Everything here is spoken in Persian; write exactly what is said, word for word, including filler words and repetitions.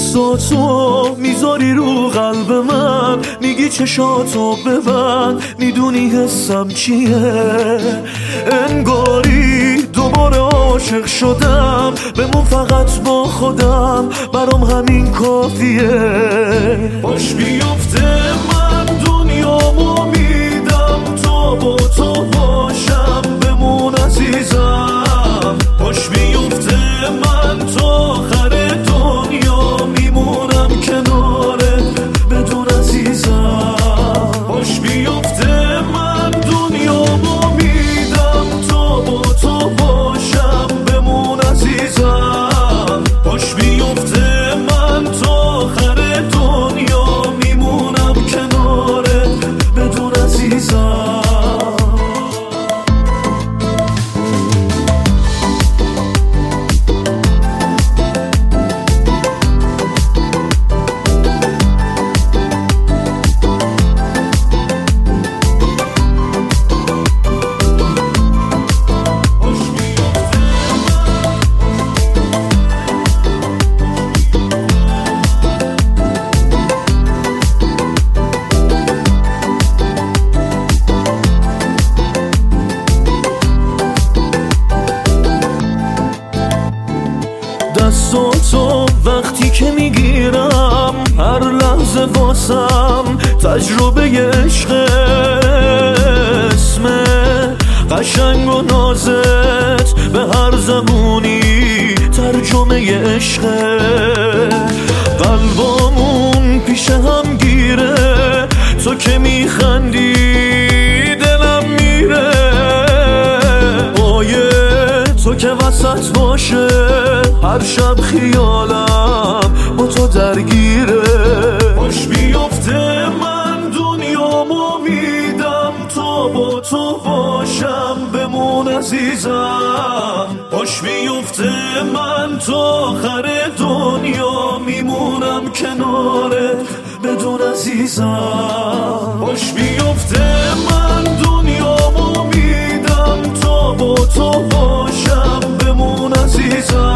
دستاتو میذاری رو قلب من، میگی چشاتو ببند، میدونی حسم چیه. انگاری دوباره عاشق شدم، بمون فقط با خودم، برام همین کافیه. باش بیفته من دنیامو میدم تا با تو باشم، بمون عزیزم. باش بیفته من تا آخر دنیا میمونم کنارت بدون عزیزم. باش بیفته من دنیامو میدم تا با تو باشم، بمون عزیزم. باش بیفته من تا آخر دنیا میمونم کنارت بدون عزیزم. دستاتو وقتی که میگیرم، هر لحظه واسم تجربه عشق. اسم قشنگ و نازت به هر زبونی ترجمه عشق. قلبامون پیش هم گیره، تو که میخندی دلم میره. آیه تو که وسط باشه، هر شب خیالم با تو درگیره. باش بیفته من دنیامو میدم تا با تو باشم، بمون عزیزم. باش بیفته من تا آخر دنیا میمونم کنارت بدون عزیزم. باش بیفته من دنیامو میدم تا با تو باشم، بمون عزیزم.